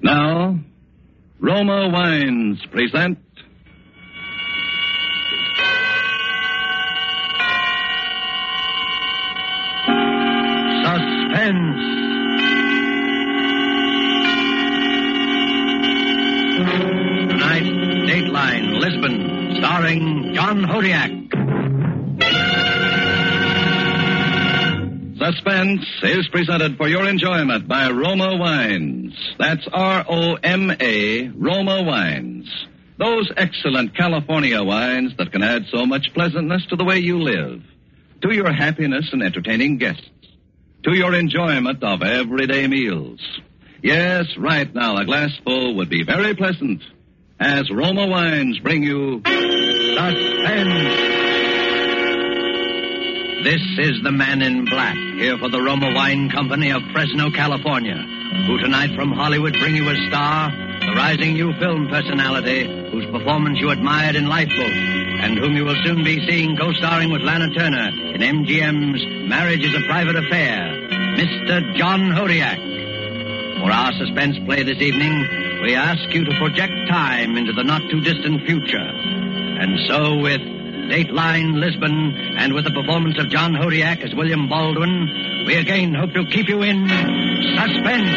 Now, Roma Wines present Suspense. Tonight, Dateline, Lisbon, starring John Hodiak. Suspense is presented for your enjoyment by Roma Wines. That's R-O-M-A, Roma Wines. Those excellent California wines that can add so much pleasantness to the way you live, to your happiness in entertaining guests, to your enjoyment of everyday meals. Yes, right now, a glassful would be very pleasant as Roma Wines bring you Suspense. This is the Man in Black, here for the Roma Wine Company of Fresno, California, who tonight from Hollywood bring you a star, the rising new film personality whose performance you admired in Lifeboat, and whom you will soon be seeing co-starring with Lana Turner in MGM's Marriage is a Private Affair, Mr. John Hodiak. For our suspense play this evening, we ask you to project time into the not-too-distant future. And so with Dateline Lisbon, and with the performance of John Hodiak as William Baldwin, we again hope to keep you in suspense.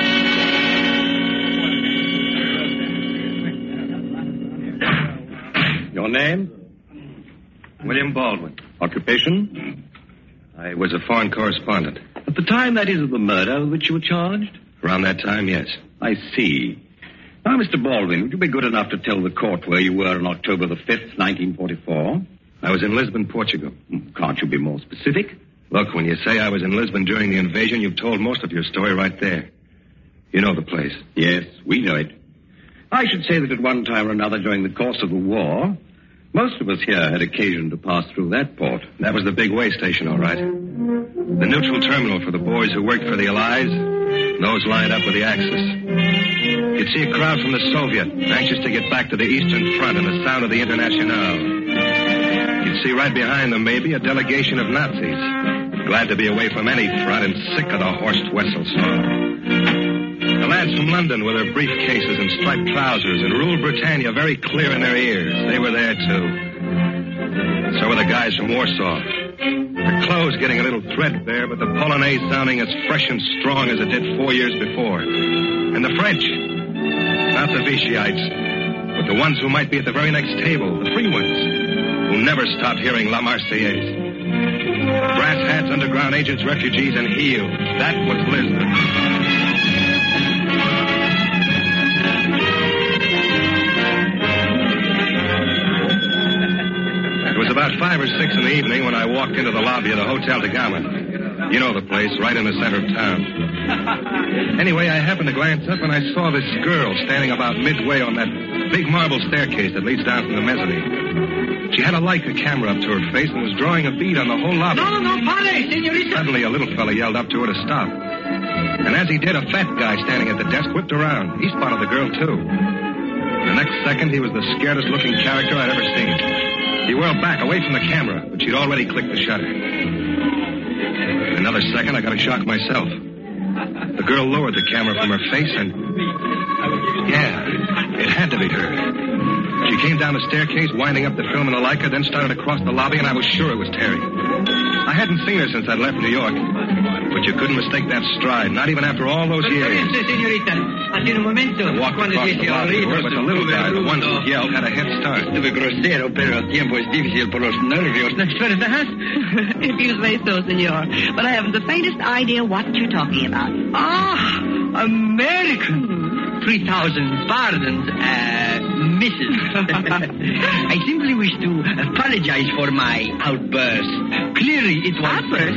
Your name? William Baldwin. Occupation? I was a foreign correspondent. At the time, that is, of the murder with which you were charged? Around that time, yes. I see. Now, Mr. Baldwin, would you be good enough to tell the court where you were on October the 5th, 1944? I was in Lisbon, Portugal. Can't you be more specific? Look, when you say I was in Lisbon during the invasion, you've told most of your story right there. You know the place. Yes, we know it. I should say that at one time or another during the course of the war, most of us here had occasion to pass through that port. That was the big way station, all right. The neutral terminal for the boys who worked for the Allies, those lined up with the Axis. You'd see a crowd from the Soviet, anxious to get back to the Eastern Front and the sound of the Internationale. You'd see right behind them, maybe, a delegation of Nazis, glad to be away from any front and sick of the horsed whistle song. The lads from London with their briefcases and striped trousers and ruled Britannia very clear in their ears. They were there, too. And so were the guys from Warsaw. Their clothes getting a little threadbare, but the Polonaise sounding as fresh and strong as it did 4 years before. And the French, not the Vichy'ites, but the ones who might be at the very next table, the free ones, who never stopped hearing La Marseillaise. Brass hats, underground agents, refugees, and heels. That was Lisbon. It was about 5 or 6 in the evening when I walked into the lobby of the Hotel de Gama. You know the place, right in the center of town. Anyway, I happened to glance up and I saw this girl standing about midway on that big marble staircase that leads down from the mezzanine. She had a Leica camera up to her face and was drawing a bead on the whole lobby. No, pare, señorita. Suddenly, a little fella yelled up to her to stop. And as he did, a fat guy standing at the desk whipped around. He spotted the girl, too. The next second, he was the scaredest-looking character I'd ever seen. He whirled back, away from the camera, but she'd already clicked the shutter. In another second, I got a shock myself. The girl lowered the camera from her face and... yeah, it had to be her. She came down the staircase, winding up the film in a Leica, then started across the lobby, and I was sure it was Terry. I hadn't seen her since I'd left New York, but you couldn't mistake that stride, not even after all those years. Señorita, hace un momento. I walked across the lobby, but the little guy, the one who yelled, had a head start. Estuve grosero, pero el tiempo es difícil por los nervios. ¿Verdad? If you say so, senor. But I haven't the faintest idea what you're talking about. Ah, American. 3,000 pardons, Mrs. I simply wish to apologize for my outburst. Clearly, it was... Outburst?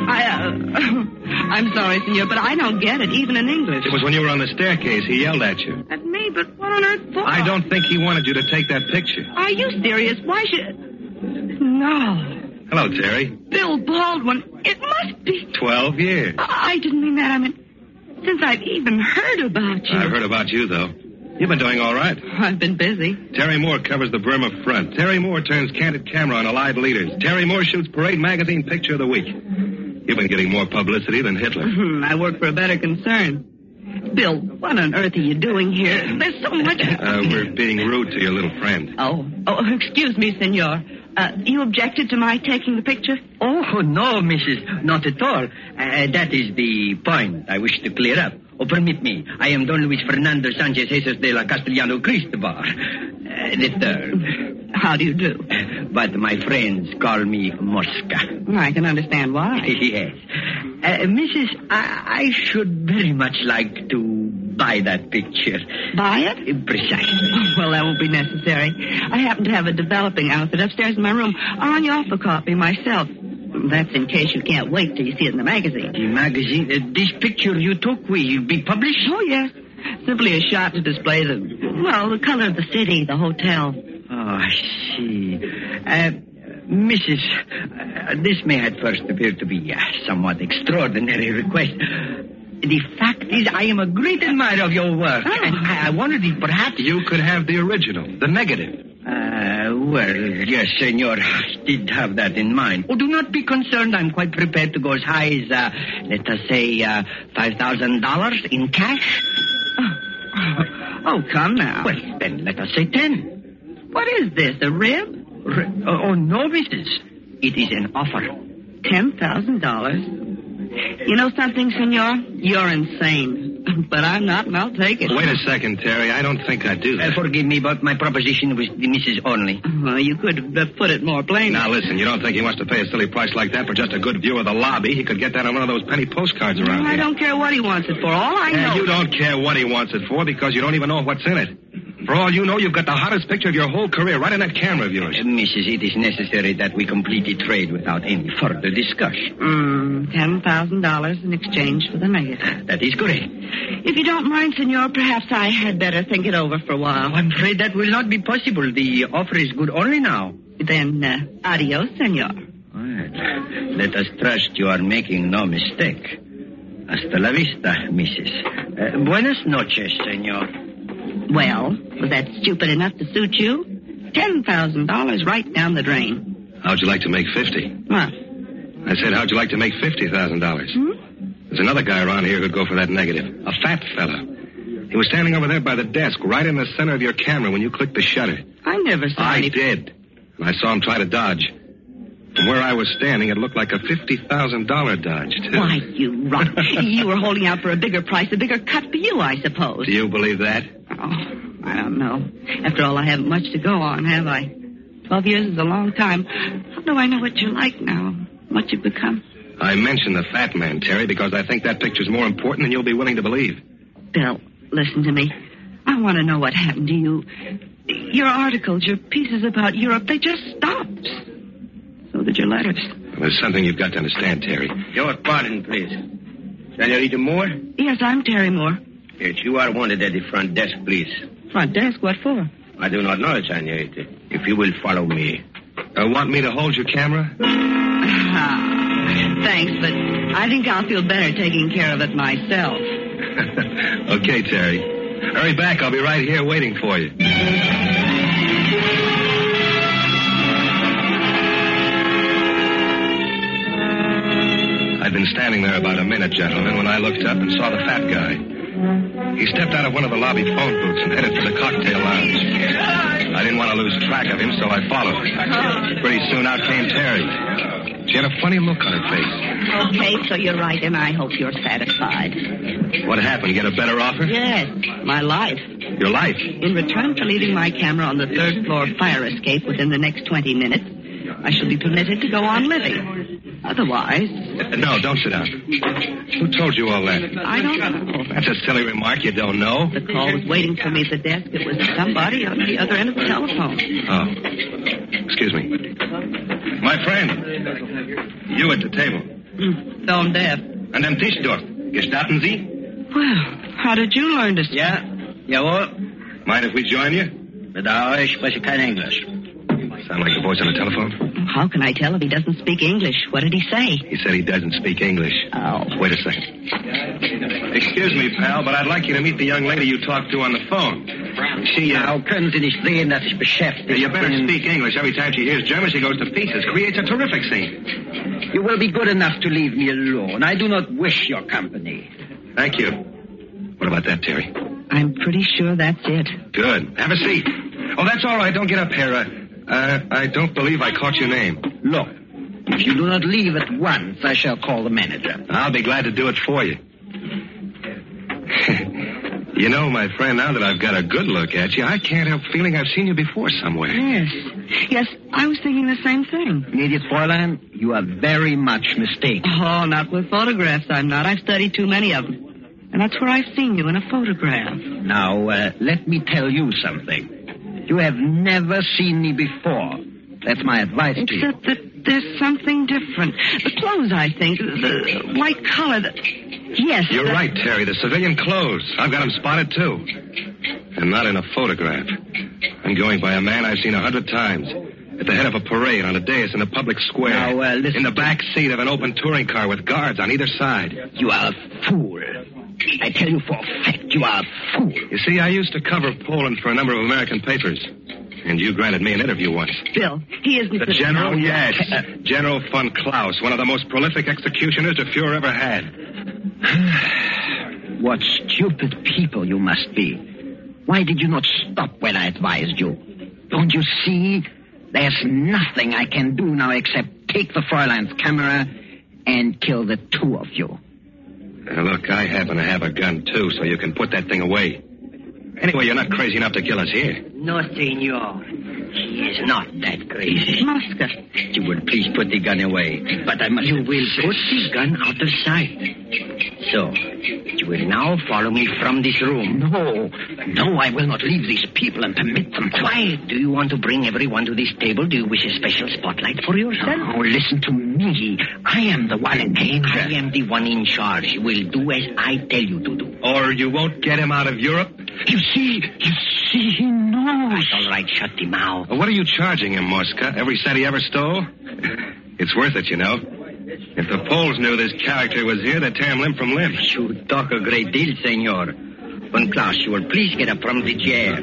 I'm sorry, senor, but I don't get it, even in English. It was when you were on the staircase. He yelled at you. At me? But what on earth for? I don't think he wanted you to take that picture. Are you serious? Why should... No. Hello, Terry. Bill Baldwin. It must be... 12 years. I didn't mean that. I mean, since I've even heard about you. I've heard about you, though. You've been doing all right. I've been busy. Terry Moore covers the Burma Front. Terry Moore turns candid camera on Allied leaders. Terry Moore shoots Parade Magazine Picture of the Week. You've been getting more publicity than Hitler. I work for a better concern. Bill, what on earth are you doing here? There's so much... We're being rude to your little friend. Oh, excuse me, senor. You objected to my taking the picture? Oh, no, Mrs. Not at all. That is the point I wish to clear up. Oh, permit me. I am Don Luis Fernando Sanchez Jesus de la Castellano Cristobal. The third. How do you do? But my friends call me Mosca. I can understand why. Yes. Mrs., I should very much like to buy that picture. Buy it? Precisely. Well, that won't be necessary. I happen to have a developing outfit upstairs in my room. I'll run you off a copy myself. That's in case you can't wait till you see it in the magazine. The magazine? This picture you took will be published? Oh, yes. Simply a shot to display the color of the city, the hotel. Oh, I see. Mrs., this may at first appear to be a somewhat extraordinary request. The fact is, I am a great admirer of your work. Oh. And I wondered if perhaps... You could have the original, the negative. Well, yes, senor, I did have that in mind. Oh, do not be concerned. I'm quite prepared to go as high as, let us say, $5,000 in cash. Oh, come now. Well, then let us say 10. What is this, a rib? Oh, no, Mrs. It is an offer. $10,000? You know something, senor? You're insane. But I'm not, and I'll take it. Wait a second, Terry. I don't think I'd do that. Forgive me, but my proposition was the Mrs. only. Well, you could have put it more plainly. Now, listen, you don't think he wants to pay a silly price like that for just a good view of the lobby? He could get that on one of those penny postcards around here. I don't care what he wants it for. All I know... You don't care what he wants it for because you don't even know what's in it. For all you know, you've got the hottest picture of your whole career right in that camera of yours. Mrs., it is necessary that we complete the trade without any further discussion. $10,000 in exchange for the negative. That is correct. If you don't mind, senor, perhaps I had better think it over for a while. I'm afraid that will not be possible. The offer is good only now. Then, adios, senor. Well, let us trust you are making no mistake. Hasta la vista, Mrs. Buenas noches, senor. Well, was that stupid enough to suit you? $10,000 right down the drain. How'd you like to make 50? What? I said, how'd you like to make $50,000? There's another guy around here who'd go for that negative. A fat fella. He was standing over there by the desk, right in the center of your camera when you clicked the shutter. I never saw I any... did. And I saw him try to dodge. From where I was standing, it looked like a $50,000 dodge, too. Why, you rot. You were holding out for a bigger price, a bigger cut for you, I suppose. Do you believe that? Oh, I don't know. After all, I haven't much to go on, have I? 12 years is a long time. How do I know what you're like now? What you've become? I mentioned the fat man, Terry, because I think that picture's more important than you'll be willing to believe. Bill, listen to me. I want to know what happened to you. Your articles, your pieces about Europe, they just stopped. So did your letters. Well, there's something you've got to understand, Terry. Your pardon, please. Senorita Moore? Yes, I'm Terry Moore. Yes, you are wanted at the front desk, please. Front desk? What for? I do not know, senorita. If you will follow me. Want me to hold your camera? Thanks, but I think I'll feel better taking care of it myself. Okay, Terry. Hurry back. I'll be right here waiting for you. I'd been standing there about a minute, gentlemen, when I looked up and saw the fat guy. He stepped out of one of the lobby phone booths and headed for the cocktail lounge. I didn't want to lose track of him, so I followed. Pretty soon out came Terry. She had a funny look on her face. Okay, so you're right, and I hope you're satisfied. What happened? Get a better offer? Yes, my life. Your life? In return for leaving my camera on the third floor fire escape within the next 20 minutes, I shall be permitted to go on living. Otherwise... No, don't sit down. Who told you all that? I don't know. That's a silly remark. You don't know. The call was waiting for me at the desk. It was somebody on the other end of the telephone. Oh. Excuse me. My friend. You at the table. Tone deaf. An dem Tisch dort. Gestatten Sie? Well, how did you learn to speak? Ja, jawohl. Mind if we join you? Bedauere, ich spreche kein Englisch. Sound like the voice on the telephone? How can I tell if he doesn't speak English? What did he say? He said he doesn't speak English. Oh. Wait a second. Excuse me, pal, but I'd like you to meet the young lady you talked to on the phone. She, Now, können Sie nicht sehen, dass ich beschäftigt You better bin? speak English. Every time she hears German, she goes to pieces. Creates a terrific scene. You will be good enough to leave me alone. I do not wish your company. Thank you. What about that, Terry? I'm pretty sure that's it. Good. Have a seat. Oh, that's all right. Don't get up here. I don't believe I caught your name. Look, if you do not leave at once, I shall call the manager. I'll be glad to do it for you. You know, my friend, now that I've got a good look at you, I can't help feeling I've seen you before somewhere. Yes, I was thinking the same thing. Immediate Fräulein, you are very much mistaken. Oh, not with photographs, I'm not. I've studied too many of them. And that's where I've seen you in a photograph. Now, let me tell you something. You have never seen me before. That's my advice to you. Except that there's something different. The clothes, I think. The white collar. Yes. You're right, Terry. The civilian clothes. I've got them spotted, too. And not in a photograph. I'm going by a man I've seen 100 times. At the head of a parade, on a dais in a public square. Now, listen. In the back seat of an open touring car with guards on either side. You are a fool. I tell you for a fact, you are a fool. You see, I used to cover Poland for a number of American papers. And you granted me an interview once. Bill, he isn't the general, yes. General von Klaus, one of the most prolific executioners the Fuhrer ever had. What stupid people you must be. Why did you not stop when I advised you? Don't you see? There's nothing I can do now except take the Fräulein's camera and kill the two of you. Look, I happen to have a gun, too, so you can put that thing away. Anyway, you're not crazy enough to kill us here. No, senor. He is not that crazy. Mosca. You will please put the gun away. But I must... You will put the gun out of sight. So, you will now follow me from this room. No, I will not leave these people and permit them. Quiet. Do you want to bring everyone to this table? Do you wish a special spotlight for yourself? Oh, listen to me. I am the one in danger. I am the one in charge. You will do as I tell you to do. Or you won't get him out of Europe? You see, he knows. All right, shut him mouth. Well, what are you charging him, Mosca? Every cent he ever stole? It's worth it, you know. If the Poles knew this character was here, they'd tear him limb from limb. You talk a great deal, senor. Von Klaus, you will please get up from the chair.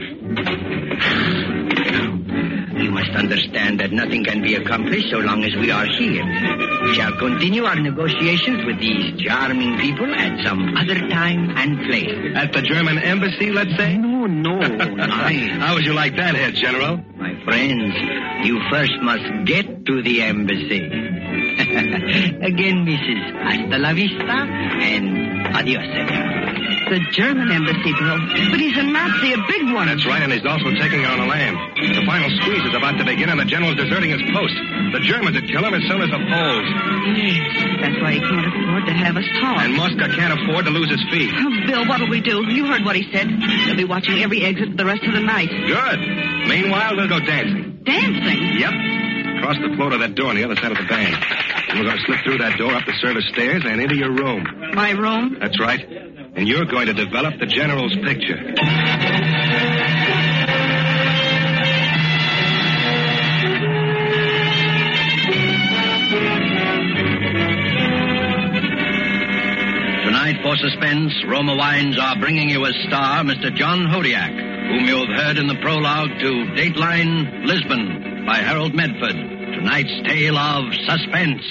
You must understand that nothing can be accomplished so long as we are here. We shall continue our negotiations with these charming people at some other time and place. At the German embassy, let's say? No. How would you like that, Head General? My friends, you first must get to the embassy. Again, Mrs. Hasta la vista and adios, senor. The German embassy, Bill. But he's a Nazi, a big one. That's right, and he's also taking on the land. The final squeeze is about to begin, and the general's deserting his post. The Germans would kill him as soon as the Poles. Yes, that's why he can't afford to have us talk. And Mosca can't afford to lose his feet. Oh, Bill, what'll we do? You heard what he said. They'll be watching every exit for the rest of the night. Good. Meanwhile, we'll go dancing. Dancing? Yep. Across the floor to that door on the other side of the bank. And we're going to slip through that door, up the service stairs, and into your room. My room? That's right. And you're going to develop the general's picture. Tonight, for suspense, Roma Wines are bringing you as star Mr. John Hodiak, whom you have heard in the prologue to Dateline Lisbon by Harold Medford. Tonight's tale of suspense.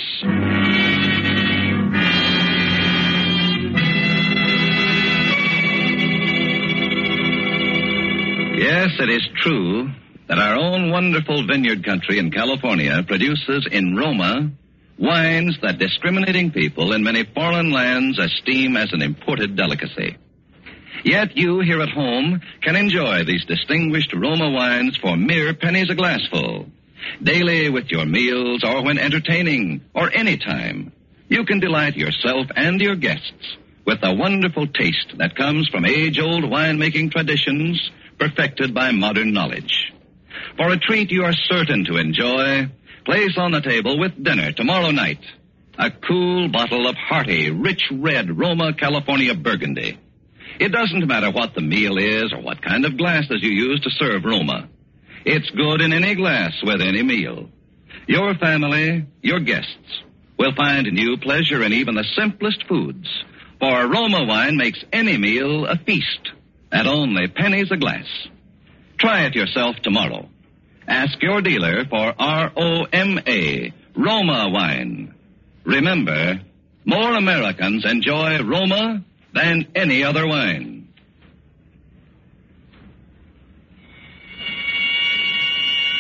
Yes, it is true that our own wonderful vineyard country in California produces in Roma wines that discriminating people in many foreign lands esteem as an imported delicacy. Yet you here at home can enjoy these distinguished Roma wines for mere pennies a glassful. Daily with your meals or when entertaining or any time, you can delight yourself and your guests with the wonderful taste that comes from age-old winemaking traditions perfected by modern knowledge. For a treat you are certain to enjoy, place on the table with dinner tomorrow night a cool bottle of hearty, rich red Roma California Burgundy. It doesn't matter what the meal is or what kind of glasses you use to serve Roma. It's good in any glass with any meal. Your family, your guests, will find new pleasure in even the simplest foods, for Roma wine makes any meal a feast at only pennies a glass. Try it yourself tomorrow. Ask your dealer for R-O-M-A, Roma wine. Remember, more Americans enjoy Roma than any other wine.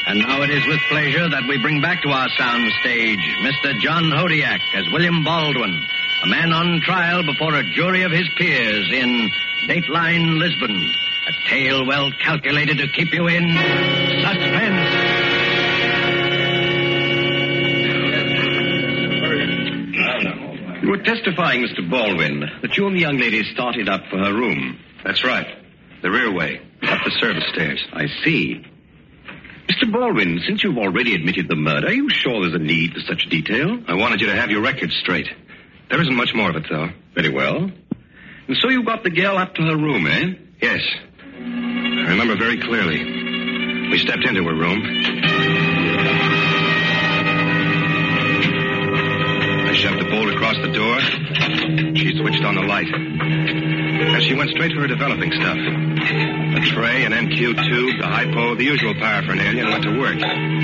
And now it is with pleasure that we bring back to our sound stage Mr. John Hodiak as William Baldwin, a man on trial before a jury of his peers in Dateline Lisbon, a tale well calculated to keep you in suspense. You were testifying, Mr. Baldwin, that you and the young lady started up for her room. That's right. The rear way, up the service stairs. I see. Mr. Baldwin, since you've already admitted the murder, are you sure there's a need for such detail? I wanted you to have your record straight. There isn't much more of it, though. Very well. And so you got the girl up to her room, eh? Yes. I remember very clearly. We stepped into her room. I shoved the bolt across the door. She switched on the light. And she went straight for her developing stuff. A tray, an NQ tube, the hypo, the usual paraphernalia, and went to work.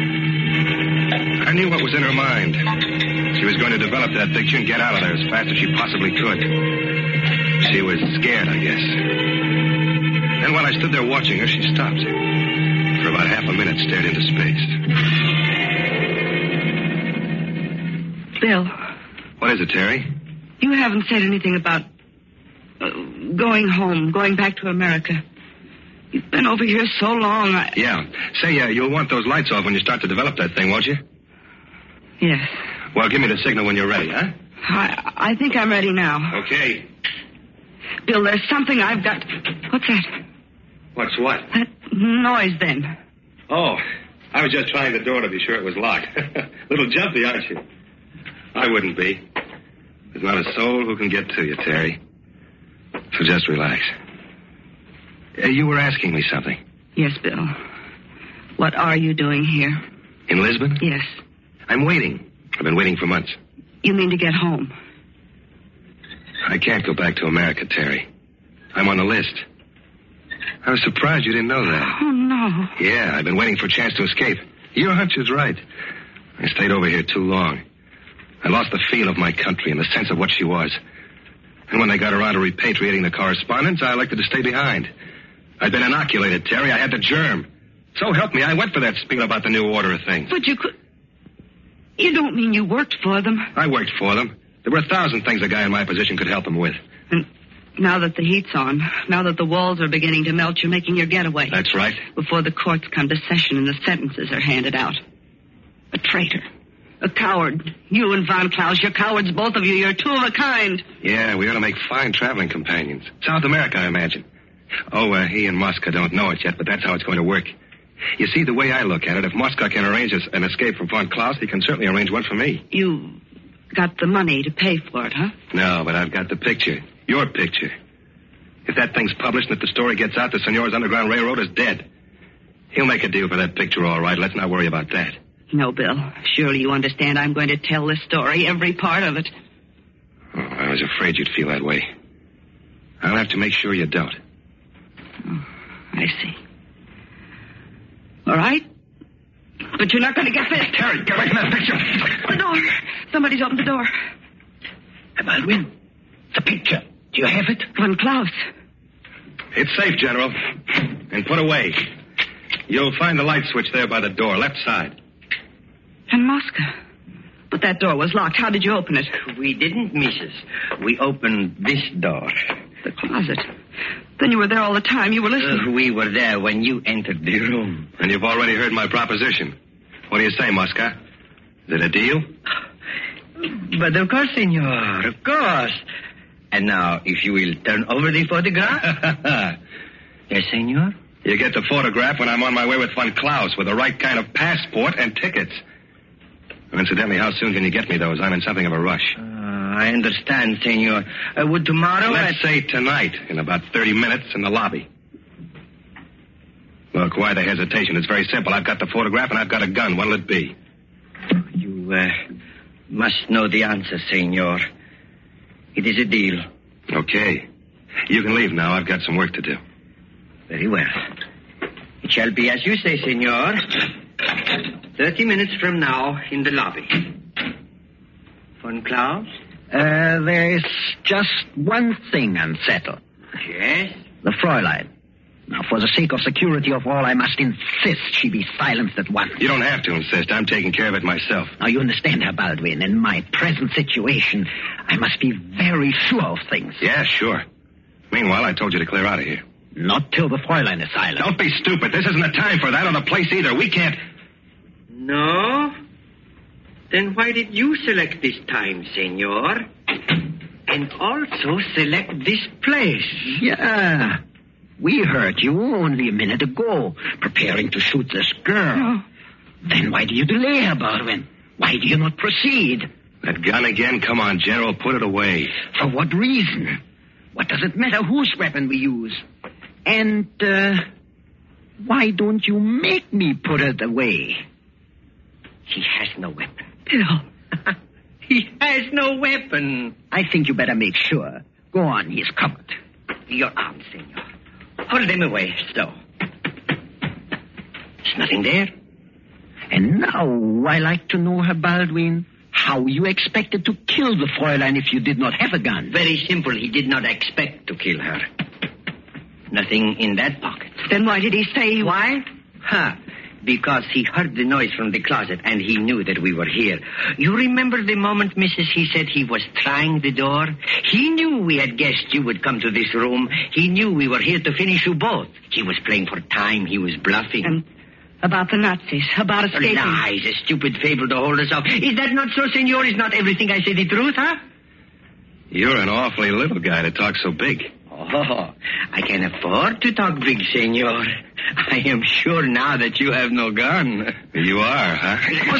I knew what was in her mind. She was going to develop that picture and get out of there as fast as she possibly could. She was scared, I guess. Then while I stood there watching her, she stopped. For about half a minute, stared into space. Bill. What is it, Terry? You haven't said anything about going home, going back to America. You've been over here so long, Yeah. Say, you'll want those lights off when you start to develop that thing, won't you? Yes. Well, give me the signal when you're ready, huh? I think I'm ready now. Okay. Bill, there's something I've got... What's that? What's what? That noise, then. Oh, I was just trying the door to be sure it was locked. Little jumpy, aren't you? I wouldn't be. There's not a soul who can get to you, Terry. So just relax. You were asking me something. Yes, Bill. What are you doing here? In Lisbon? Yes. I'm waiting. I've been waiting for months. You mean to get home? I can't go back to America, Terry. I'm on the list. I was surprised you didn't know that. Oh, no. Yeah, I've been waiting for a chance to escape. Your hunch is right. I stayed over here too long. I lost the feel of my country and the sense of what she was. And when they got around to repatriating the correspondence, I elected to stay behind. I'd been inoculated, Terry. I had the germ. So help me, I went for that spiel about the new order of things. But you could... You don't mean you worked for them? I worked for them. There were 1,000 things a guy in my position could help them with. And now that the heat's on, now that the walls are beginning to melt, you're making your getaway. That's right. Before the courts come to session and the sentences are handed out. A traitor. A coward. You and Von Klaus, you're cowards, both of you. You're two of a kind. Yeah, we ought to make fine traveling companions. South America, I imagine. Oh, he and Mosca don't know it yet, but that's how it's going to work. You see, the way I look at it, if Mosca can arrange an escape for Von Klaus, he can certainly arrange one for me. You got the money to pay for it, huh? No, but I've got the picture. Your picture. If that thing's published and if the story gets out, the Senor's Underground Railroad is dead. He'll make a deal for that picture, all right. Let's not worry about that. No, Bill. Surely you understand I'm going to tell this story, every part of it. Oh, I was afraid you'd feel that way. I'll have to make sure you don't. Oh, I see. All right. But you're not going to get this. Terry, get away from that picture. The door. Somebody's opened the door. Baldwin, the picture. Do you have it? Von Klaus. It's safe, General. And put away. You'll find the light switch there by the door, left side. And Mosca. But that door was locked. How did you open it? We didn't, Missus. We opened this door. The closet. Then you were there all the time. You were listening. We were there when you entered the room. And you've already heard my proposition. What do you say, Mosca? Is it a deal? But of course, senor, of course. And now, if you will turn over the photograph. Yes, senor? You get the photograph when I'm on my way with Von Klaus with the right kind of passport and tickets. And incidentally, how soon can you get me those? I'm in something of a rush. I understand, senor. Would tomorrow... Let's say tonight, in about 30 minutes, in the lobby. Look, why the hesitation? It's very simple. I've got the photograph and I've got a gun. What'll it be? You must know the answer, senor. It is a deal. Okay. You can leave now. I've got some work to do. Very well. It shall be as you say, senor. 30 minutes from now in the lobby. Von Klaus? There's just one thing unsettled. Yes? The Fräulein. Now, for the sake of security of all, I must insist she be silenced at once. You don't have to insist. I'm taking care of it myself. Now, you understand, Herr Baldwin, in my present situation, I must be very sure of things. Yeah, sure. Meanwhile, I told you to clear out of here. Not till the Fräulein is silent. Don't be stupid. This isn't the time for that or the place either. We can't... No? Then why did you select this time, senor? And also select this place? Yeah. We heard you only a minute ago, preparing to shoot this girl. No. Then why do you delay, Herr Baldwin? Why do you not proceed? That gun again? Come on, General, put it away. For what reason? What does it matter whose weapon we use? And, why don't you make me put it away? He has no weapon. Bill. He has no weapon. I think you better make sure. Go on, he's covered. Your arm, senor. Hold them away, so. There's nothing there. And now I like to know, Herr Baldwin, how you expected to kill the Fräulein if you did not have a gun. Very simple. He did not expect to kill her. Nothing in that pocket. Then why did he say... Why? Because he heard the noise from the closet and he knew that we were here. You remember the moment, Mrs., he said he was trying the door? He knew we had guessed you would come to this room. He knew we were here to finish you both. He was playing for time. He was bluffing. And about the Nazis, about escaping. Lies, a stupid fable to hold us off. Is that not so, senor? Is not everything I say the truth, huh? You're an awfully little guy to talk so big. Oh, I can afford to talk big, senor. I am sure now that you have no gun. You are, huh? What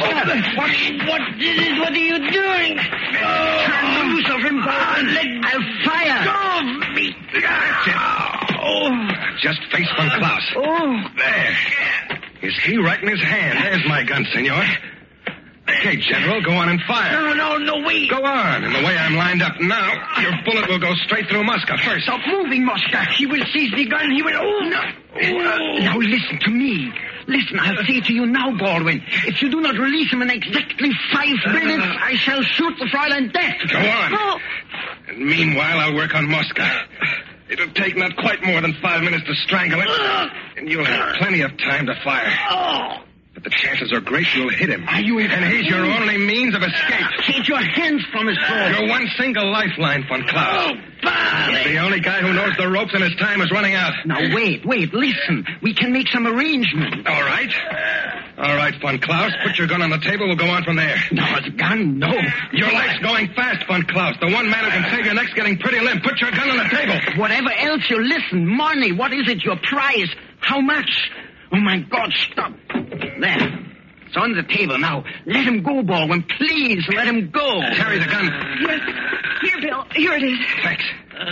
are you doing? Turn loose of him, I'll fire. Go, me. That's it. Oh, just face von Klaus. Oh. There. Is he right in his hand? There's my gun, senor. Okay, General, go on and fire. No, wait. Go on. And the way I'm lined up now, your bullet will go straight through Mosca first. Stop moving, Mosca. He will seize the gun. He will... Oh, no. Now listen to me. Listen, I'll say to you now, Baldwin. If you do not release him in exactly 5 minutes, I shall shoot the Fräulein dead. Go on. Oh. And meanwhile, I'll work on Mosca. It'll take not quite more than 5 minutes to strangle him. And you'll have plenty of time to fire. But the chances are great you'll hit him. Are you... And he's your only means of escape. Take your hands from his throat. Your one single lifeline, von Klaus. He's the only guy who knows the ropes and his time is running out. Now, wait, listen. We can make some arrangement. All right, von Klaus. Put your gun on the table. We'll go on from there. No, the gun, no. Your life's going fast, von Klaus. The one man who can save your neck's getting pretty limp. Put your gun on the table. Whatever else you listen, money, what is it, your prize? How much? Oh, my God, stop. There. It's on the table now. Let him go, Baldwin. Please, let him go. Carry the gun. Yes. Here, Bill. Here it is. Thanks.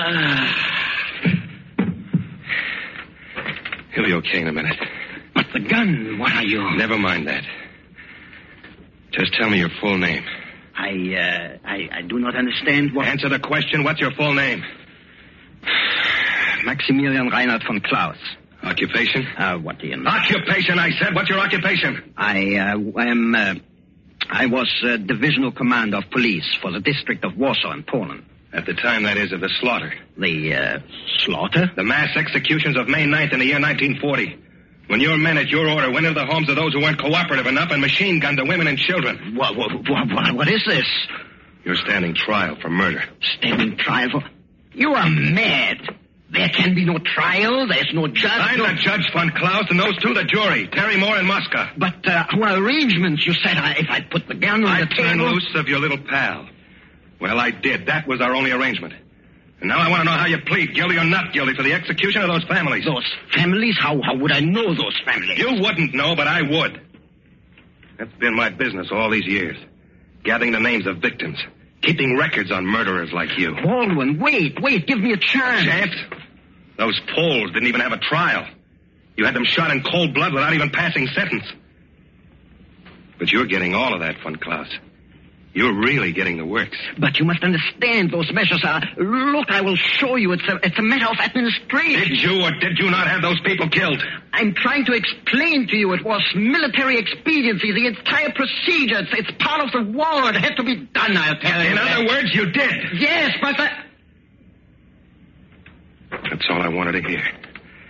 He'll be okay in a minute. But the gun, what are you? Never mind that. Just tell me your full name. I do not understand what... Answer the question. What's your full name? Maximilian Reinhard von Klaus. Occupation? What do you know? Occupation, I said. What's your occupation? I was divisional commander of police for the district of Warsaw in Poland. At the time, that is, of the slaughter. The, slaughter? The mass executions of May 9th in the year 1940. When your men at your order went into the homes of those who weren't cooperative enough and machine-gunned the women and children. What is this? You're standing trial for murder. Standing trial for... You are mad. There can be no trial. There's no judge. I'm the judge, von Klaus, and those two the jury, Terry Moore and Mosca. But our arrangements, you said if I put the gun on the table... I'd turn loose of your little pal. Well, I did. That was our only arrangement. And now I want to know how you plead, guilty or not guilty, for the execution of those families. Those families? How would I know those families? You wouldn't know, but I would. That's been my business all these years. Gathering the names of victims. Keeping records on murderers like you. Baldwin, wait, give me a chance. Chance? Those Poles didn't even have a trial. You had them shot in cold blood without even passing sentence. But you're getting all of that, von Klaus. You're really getting the works. But you must understand, those measures are... Look, I will show you. It's a matter of administration. Did you or did you not have those people killed? I'm trying to explain to you. It was military expediency, the entire procedure. It's part of the war. It had to be done, I'll tell you. In other words, you did. Yes, but... That's all I wanted to hear.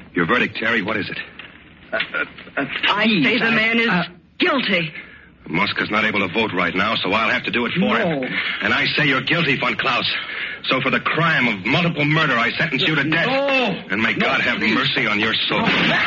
Your verdict, Terry, what is it? I say the man is guilty. Mosca's not able to vote right now, so I'll have to do it for him. And I say you're guilty, von Klaus. So for the crime of multiple murder, I sentence you to death. No. And may God have mercy on your soul.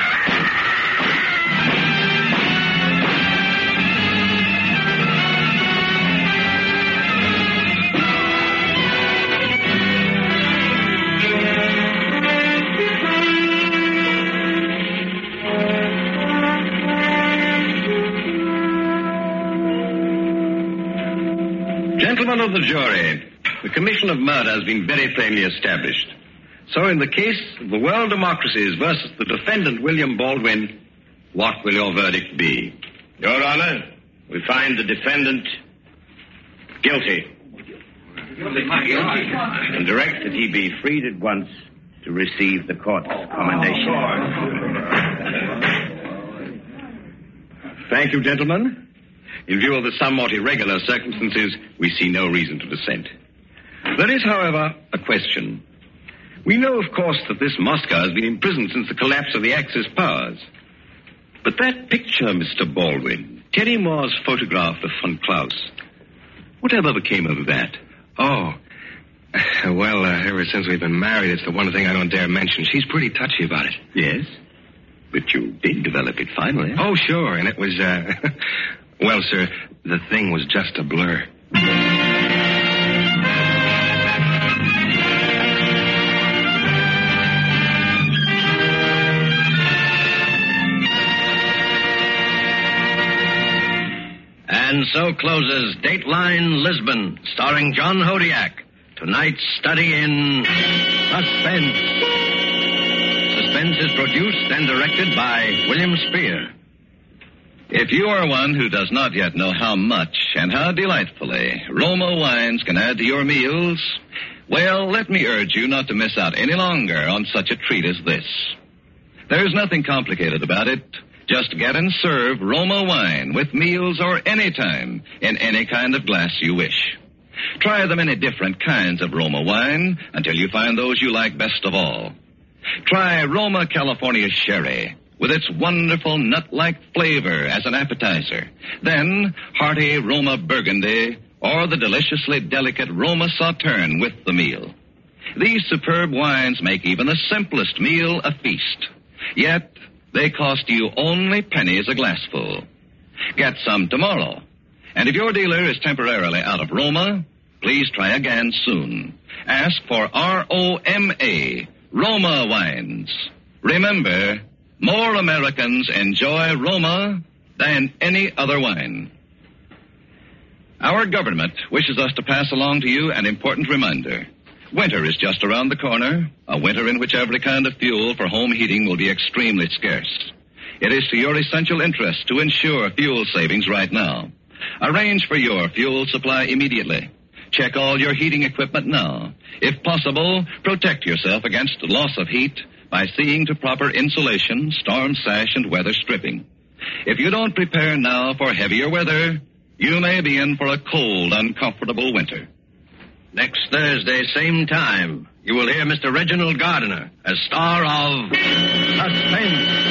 Gentlemen of the jury, the commission of murder has been very plainly established. So in the case of the World Democracies versus the defendant, William Baldwin, what will your verdict be? Your Honor, we find the defendant guilty. And direct that he be freed at once to receive the court's commendation. Thank you, gentlemen. In view of the somewhat irregular circumstances, we see no reason to dissent. There is, however, a question. We know, of course, that this Mosca has been in prison since the collapse of the Axis powers. But that picture, Mr. Baldwin, Terry Moore's photograph of von Klaus, whatever became of that? Oh. Well, ever since we've been married, it's the one thing I don't dare mention. She's pretty touchy about it. Yes? But you did develop it finally. Oh, sure, and it was, well, sir, the thing was just a blur. And so closes Dateline Lisbon, starring John Hodiak. Tonight's study in suspense. Suspense is produced and directed by William Spear. If you are one who does not yet know how much and how delightfully Roma wines can add to your meals, well, let me urge you not to miss out any longer on such a treat as this. There's nothing complicated about it. Just get and serve Roma wine with meals or any time in any kind of glass you wish. Try the many different kinds of Roma wine until you find those you like best of all. Try Roma California Sherry with its wonderful nut-like flavor as an appetizer. Then hearty Roma Burgundy or the deliciously delicate Roma Sauterne with the meal. These superb wines make even the simplest meal a feast. Yet they cost you only pennies a glassful. Get some tomorrow. And if your dealer is temporarily out of Roma, please try again soon. Ask for R-O-M-A, Roma wines. Remember, more Americans enjoy Roma than any other wine. Our government wishes us to pass along to you an important reminder. Winter is just around the corner, a winter in which every kind of fuel for home heating will be extremely scarce. It is to your essential interest to ensure fuel savings right now. Arrange for your fuel supply immediately. Check all your heating equipment now. If possible, protect yourself against loss of heat by seeing to proper insulation, storm sash, and weather stripping. If you don't prepare now for heavier weather, you may be in for a cold, uncomfortable winter. Next Thursday, same time, you will hear Mr. Reginald Gardiner as star of Suspense.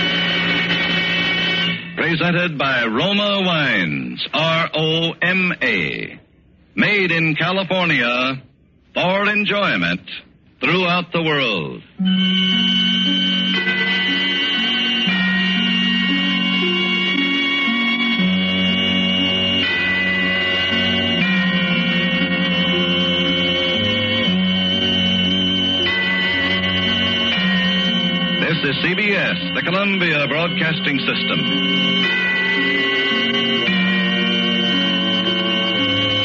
Presented by Roma Wines, R-O-M-A. Made in California for enjoyment throughout the world. This is CBS, the Columbia Broadcasting System.